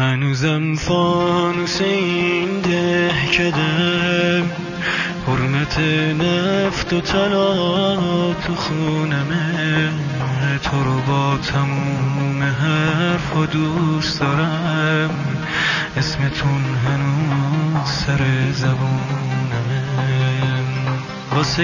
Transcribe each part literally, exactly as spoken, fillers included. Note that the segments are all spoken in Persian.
هنوزم فانوس این دهکده، حرمت نفت و طلا تو خونمه. تو رو با تموم حرف و دوست دارم، اسمتون هنوز سر زبونمه. واسه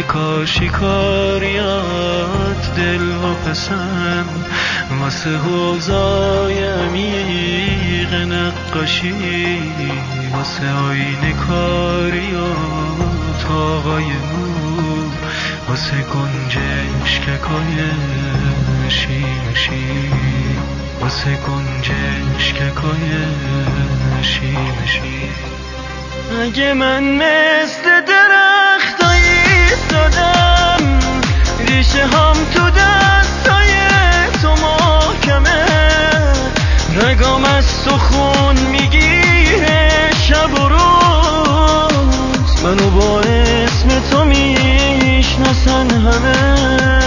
کاشیکاریات دل و پسم، واسه حوضای عمیق نقاشی، واسه آینه کاری و تاقای نور، واسه گنجشککای شیمشی، واسه گنجشککای شیمشی. اگه من مثل درختای ایستادم، ریشه هم تو دستای تو محکمه، رگام از تو خون میگیره شب و روز، منو با اسم تو میشناسن همه.